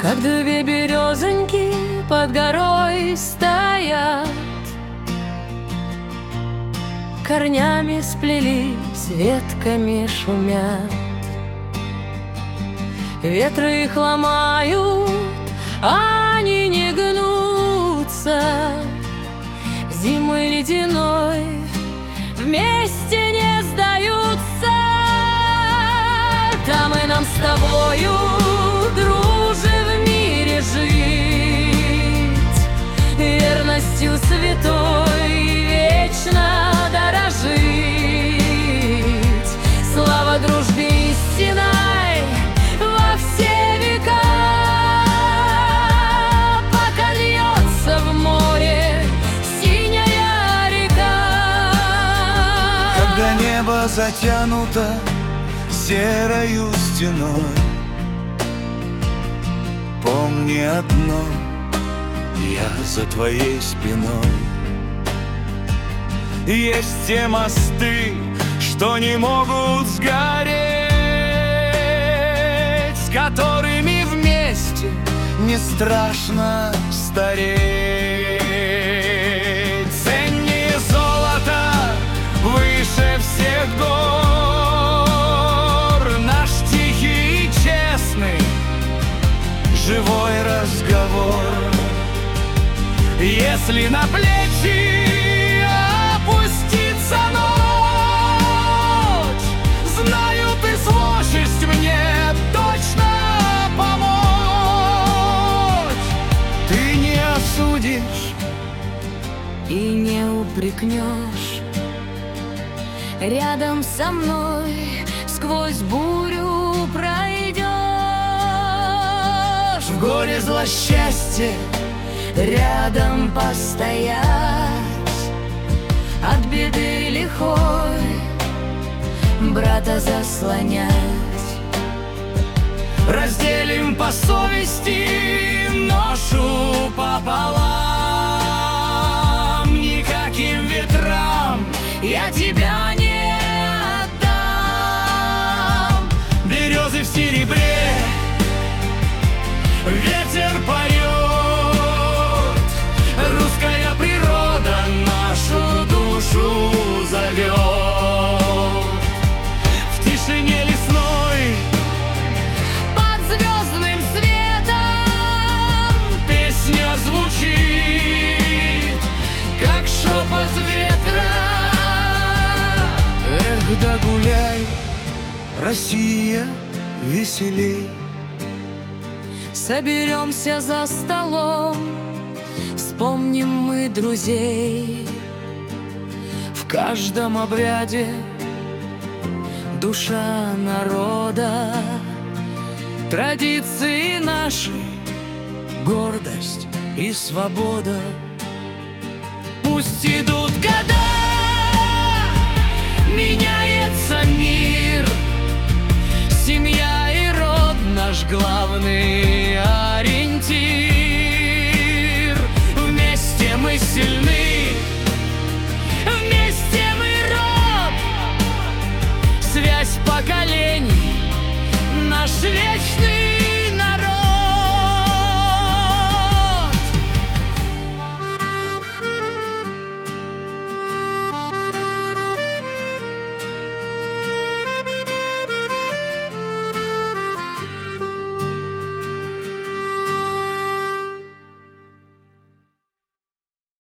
Как две березоньки под горой стоят, корнями сплелись, ветками шумят. Ветры их ломают, они не гнутся. Зимой ледяной вместе не сдаются. Там и нам с тобою, друже, в мире жить, верностью святой вечно дорожить. Слава дружбе истинной во все века. Пока льется в море синяя река. Когда небо затянуто серою стеной, помни одно: я за твоей спиной. Есть те мосты, что не могут сгореть, с которыми вместе не страшно стареть. Ценнее золота, выше всех гор, наш тихий и честный живой разговор. Если на плечи опустится ночь, знаю, ты сможешь мне точно помочь. Ты не осудишь И не упрекнешь. Рядом со мной сквозь бурю пройдешь. в горе злосчастье, Рядом постоять, от беды лихой брата заслонять. разделим по совести ношу пополам. Никаким ветрам я тебя не отдам. Березы в серебре, ветер поет, русская природа нашу душу зовет. В тишине лесной, Под звездным светом песня звучит, как шепот ветра. Эх, да гуляй, Россия, веселей. соберемся за столом, вспомним мы друзей. В каждом обряде Душа народа, традиции наши, гордость и свобода. Пусть идут года, меняется мир, семья и род наш главный ориентир.